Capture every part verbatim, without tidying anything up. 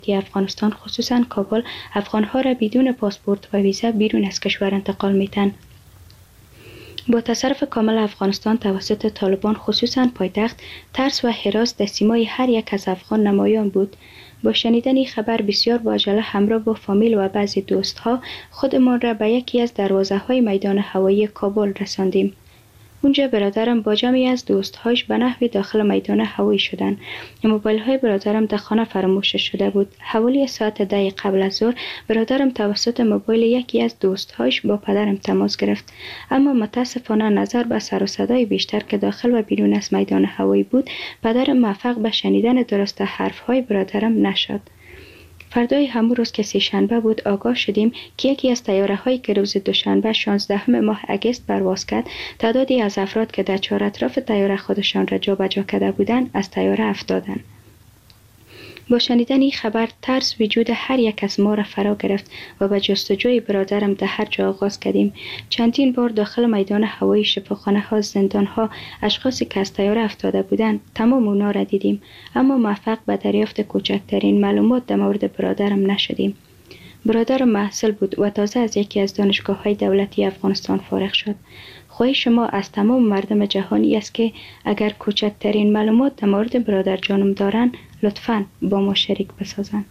افغانستان خصوصا کابل افغانها را بدون پاسپورت و ویزا بیرون از کشور انتقال میتن. با تصرف کامل افغانستان توسط طالبان خصوصا پایتخت، ترس و هراس در سیمای هر یک از افغان نمایان بود. با شنیدن این خبر بسیار با عجله همراه با فامیل و بعضی دوستها خودمان را به یکی از دروازه های میدان هوایی کابل رساندیم. اونجا برادرم با جمعی از دوستهاش به نحوی داخل میدان هوایی شدند. موبایل های برادرم در خانه فراموش شده بود. حوالی ساعت ده قبل از ظهر برادرم توسط موبایل یکی از دوستهاش با پدرم تماس گرفت، اما متاسفانه نظر به سر و صدای بیشتر که داخل و بیرون از میدان هوایی بود، پدرم موفق به شنیدن درست حرف های برادرم نشد. فردای همون روز که سه شنبه بود آگاه شدیم که یکی از طیاره هایی که روز دوشنبه شانزدهم ماه اگست پرواز کرد، تعدادی از افراد که در چهار اطراف طیاره خودشان را جابجا کرده بودند از طیاره افتادند. با شنیدن این خبر ترس وجود هر یک از ما را فرا گرفت و به جستجوی برادرم در هر جا آغاز کردیم. چندین بار داخل میدان هوایی، شفاخانه ها، زندان ها، اشخاصی که از طیاره افتاده بودند تمام اونا را دیدیم، اما موفق به دریافت کوچکترین معلومات در مورد برادرم نشدیم. برادرم محصل بود و تازه از یکی از دانشگاه های دولتی افغانستان فارغ شد. خواهش شما از تمام مردم جهانی است که اگر کوچکترین معلومات در مورد برادر جانم دارن لطفاً با ما شریک بسازن.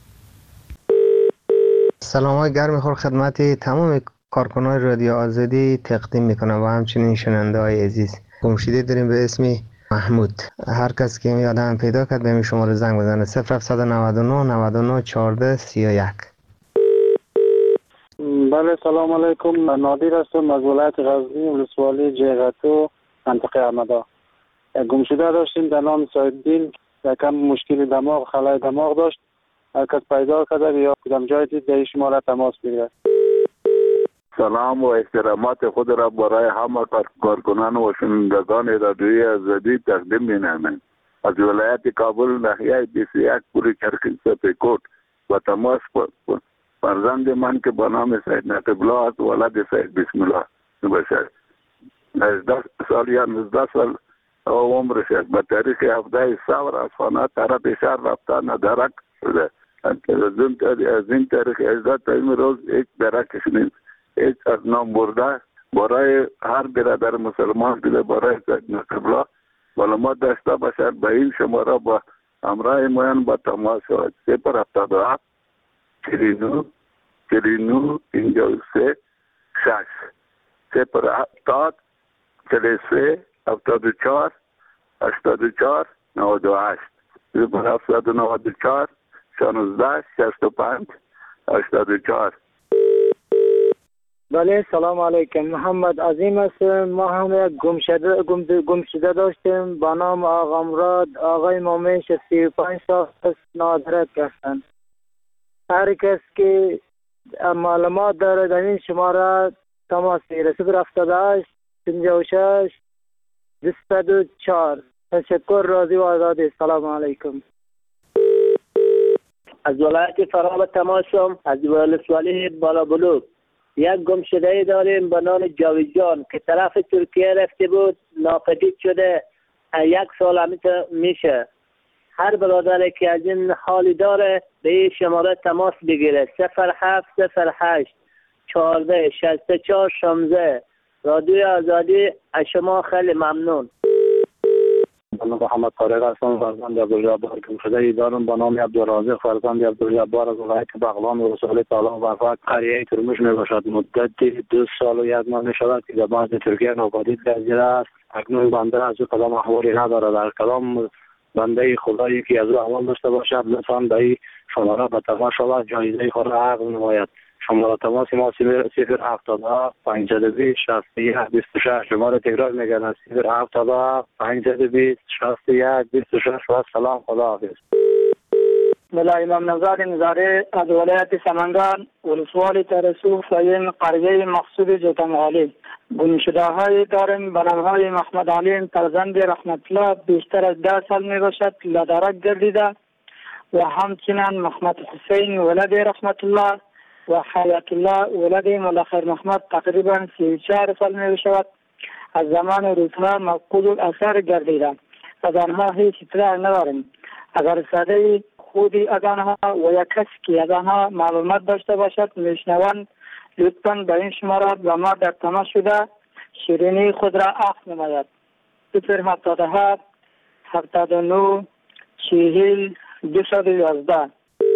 سلام های گرم خور خدمت تمام کارکنان رادیو آزادی تقدیم میکنم و همچنین شنونده های عزیز. گمشده داریم به اسم محمود. هر کس که یادم پیدا کرد به شماره زنگ بزنه صفر هفت نه نه نه نه چهارده سی و یک. بله سلام علیکم، من نادر هستم از ولایت غزنی، ولسوالی جیغتو، منطقه احمدا. گمشده داشتیم در نام سایدین، یکم مشکل دماغ، خلای دماغ داشت. هر کس پیدا کرده یا کدام جای دید در شما را تماس بگیرد. سلام و احترامات خود را برای همه کارکنان و شنوندگان رادیوی آزادی تقدیم می‌نمایم. از ولایت کابل ناحیه بیست و یک پوری چرخی سپیکوت و تماس فرزند من که با نام سید نقیب الله است، ولد سید بسم الله باشد. نوزده سال یا نوزده سال عمرش است. به تاریخ هفده صبر از خانه طرف شهر رفته ندرک شده. از این تاریخ اجازه تا این روز هیچ درکش نیست. هیچ از نام برده برای هر برادر مسلمان دیده برای سید نقیب الله معلومات داشته باشد. به این شماره با همراه مویان با تماس شود. صفر هفتاد و هفت چرینو چرینو اینجا سه شش صفر هفتاد چلی سه هفتاد و چهار هشتاد و چهار نود و هشت صفر هفتاد و نود و چهار شانزده شصت و پنج هشتاد و چهار. بله سلام علیکم، محمد عظیم هستم. ما هم یک گمشده گم گمشده داشتیم با نام آقا مراد. آقای مومنش سی و پنج سال است، نادرک هستند. هر کس که معلومات داره در این شماره تماس بگیره. صفر هفتاد و هشت پنجاه و شش دویست و چهار. تشکر، راضی و آزادی. سلام علیکم. از ولایت فراه تماسم، از ولسوالی بالا بلوک. یک گمشده داریم به نام جاوید جان که طرف ترکیه رفته بود، ناپدید شده. یک سال همیت میشه. هر برادری که از این حالی داره به این شماره تماس بگیره. صفر هفت صفر هشت چهارده شصت و چهار شانزده. رادیوی آزادی از شما خیلی ممنون. من محمد طارق هستم، فرزند عبدالجبار گمشده دارم به نام عبدالرازق، فرزند عبدالجبار از ولایت بغلان و رسول تعالی و فقط قریه ترمش می باشد. مدت دو سال و یک ماه می شود که در بعض ترکیه ناپدید گردیده است. اکنون بنده از او کدام احوالی نداره. در کدام بنده خدایی که از او احوال داشته باشد لطفاً به این شماره به تماس شود، جایزه خود را عقد نماید. شماره تماس ما صفر هفتاد و هفت پانصد و بیست شصت و یک بیست و شش. شماره تکرار میگردم صفر هفتاد و هفت پانصد و بیست شصت و یک بیست و شش. و سلام، خداحافظ. بله، امام نزار نزاری از ولایت سمنگان، ولسوالی ترسوف و این قریه مقصود جوتمغالی. گمشده های داریم به نام های محمد علی فرزند رحمت الله، بیشتر از ده سال می باشد لدرک گردیده، و همچنین محمد حسین ولد رحمت الله و حیات الله ولد مولا خیر محمد تقریبا سی و چهار سال می باشد. از زمان روزها مفقود الاثر گردیده. از آنها هیچ اطلاع نداریم. اگر ساده خود از آنها و یا کسی که از آنها معلومات داشته باشد میشنوند لطفاً به این شماره و ما در تماس شده شیرینی خود را اخذ نماید. صفر هفتاد و هفت هفتاد و نه چهل دویست و یازده.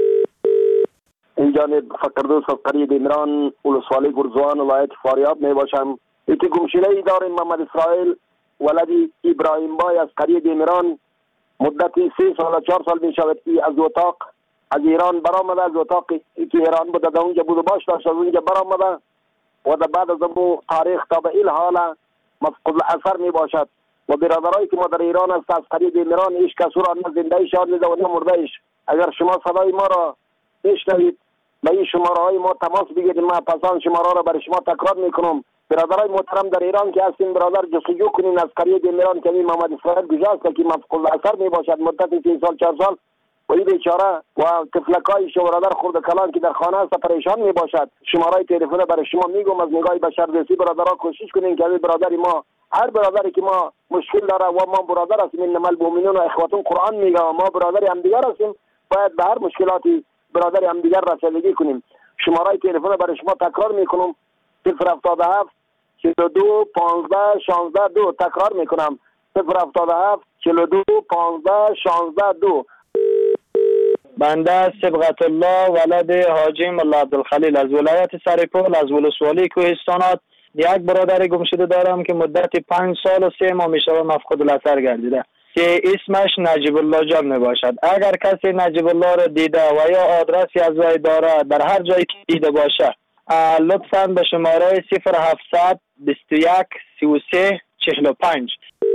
این جانب فقردوس از قریه دیمران ولسوالی گرزوان ولایت فاریاب می باشم. ایتی گمشده ای داریم محمد اسرائیل ولدی ابراهیم بای از قریه دیمران مدتی سه سال و چهار سال می شود که از اتاق از ایران برآمده، از اتاق که ایران بوده در اونجا بود و باش داشت از اونجا برآمده و در بعد از اون تاریخ تا به این حال مفقود الاثر می باشد و برادرایی که ما در ایران است از قریه دیمران هیچ کس را نه زنده شاد میده و نه مرده ایش. اگر شما صدای ما را بشنوید به این شماره های ما تماس بگیرید. ما پسان شماره را برای شما تکرار میکنم. برادرای محترم در ایران که هستین برادر جستجو کنین از قریه دیمران که این محمد اسرائیل گجاست که مفقود الاثر می باشد مدت سه سال چهار سال و این بیچاره و طفلکای شو برادر خرد کلان که در خانه است پریشان می باشد. شماره تلفن برای شما میگم از نگاه بشردوستی برادرها کوشش کنین که برادری ما هر برادری که ما مشکل داره و ما برادر هستیم انما المؤمنون اخوة قرآن میگه و ما برادر همدیگر هستیم باید به هر مشکلاتی برادر همدیگر رسیدگی کنیم. شماره تلفن برای شما تکرار میکنم صفر هفتاد و هفت چهل و دو پانزده شانزده دو. تکرار میکنم صفر هفتاد و هفت چهل و دو پانزده شانزده دو. بنده صبغت الله ولد حاجی ملا عبدالخلیل از ولایت سرپل از ولسوالی کوهستانات یک برادر گمشده دارم که مدت پنج سال و سه ماه میشه مفقود الاثر گردیده که اسمش نجیب الله جان می باشد. اگر کسی نجیب الله را دیده و یا آدرسی از وی داره در هر جایی که دیده باشه لطفاً به شماره صفر هفتصد بیست و یک سی و سه چهل و پنج.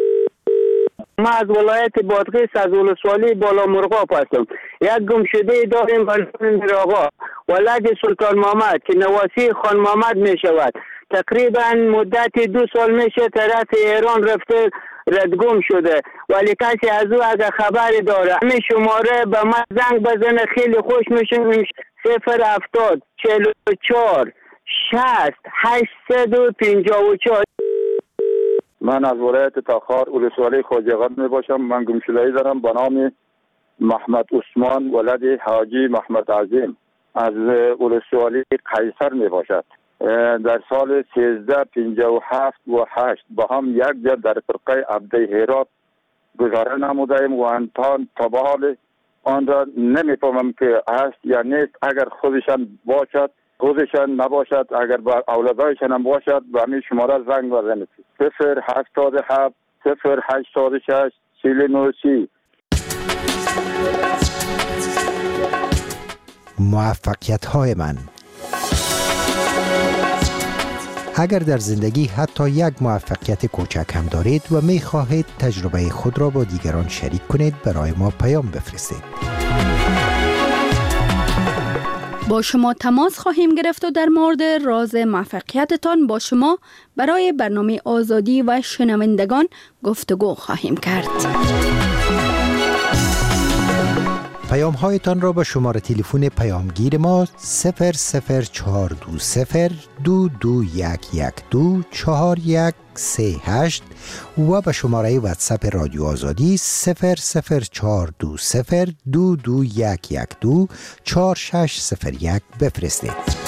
ما از ولایت بادغیس از ولسوالی بالا مرغاب هستم. یک گمشده داریم به نام میرآقا ولد سلطان محمد که نواسی خان محمد می شود. تقریبا مدت دو سال میشه طرف ایران رفته ردگم شده ولی کسی از او اگر خبری داره همین شماره به من زنگ بزنه خیلی خوش میشه. صفر هفتاد چهل و چهار شصت هشتصد و پنجاه و چهار. من از ولایت تاخار ولسوالی خواجه می باشم. من گمشده‌ای دارم به نام محمد عثمان ولد حاجی محمد عظیم از ولسوالی قیصر می باشد. در سال سیزده پنجاه و هفت و هشت با هم یک جا در فرقه عبده هرات گذاره نمودیم و انتان تبال آن را نمیفهمم که هست یا نیست. اگر خودشان باشد خودشان نباشد اگر با اولادایشان هم باشد به همین شماره زنگ بزنید صفر هفتاد و هفت صفر هشتاد و شش چهل و نه سی. موفقیت های من. اگر در زندگی حتی یک موفقیت کوچک هم دارید و می خواهید تجربه خود را با دیگران شریک کنید برای ما پیام بفرستید. با شما تماس خواهیم گرفت و در مورد راز موفقیتتان با شما برای برنامه آزادی و شنوندگان گفتگو خواهیم کرد. پیام هایتان را به شماره تلفن پیامگیر ما صفر صفر چهار دو صفر دو دو یک یک دو چهار یک سه هشت و به شماره واتساپ رادیو آزادی صفر صفر چهار دو صفر دو دو یک یک دو چهار شش صفر یک بفرستید.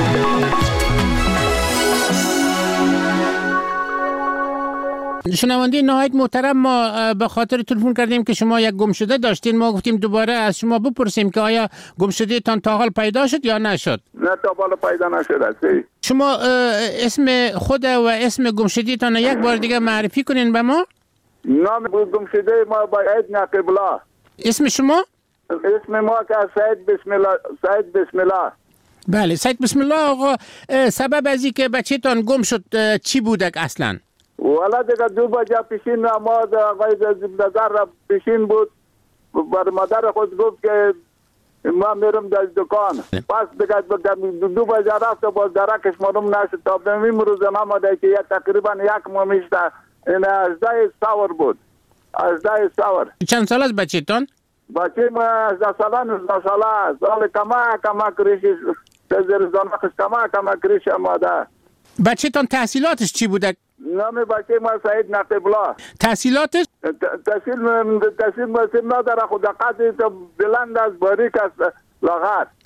شنونده نهایت محترم، ما به خاطر تلفن کردیم که شما یک گمشده داشتین. ما گفتیم دوباره از شما بپرسیم که آیا گمشده تان تا حال پیدا شد یا نشد؟ نه تا حال پیدا نشد. شما اسم خود و اسم گمشده تان یک بار دیگه معرفی کنین به ما. نام گمشده ما باید نقیب الله. اسم شما؟ اسم ما که سید بسم الله. سید بسم الله. بله سید بسم الله. آقا سبب از این که بچه تان گم شد چی بودک اصلا؟ والا دیگه دو بجه پیشین نماز آقای نظر را پیشین بود. بر مادر خود گفت که ما میرم در دکان. پس دیگه دو بجه رفت و باز درکش معلوم نشد. تا به این روز نماده که یک تقریبا یک ماه میشته. این هجده سور بود. هجده سور. چند سال است بچه تان؟ بچه ما هجده ساله نوزده ساله. سال کما کما کریشی زیر زنخش کما کما کریش ماده. بچه تان تحصیلاتش چی بوده؟ نام بچه ما سعید نقیب‌الله. تحصیلاتش؟ تحصیل تحصیل مسیم نداره، خود قدری بلند از باریک است لاغر.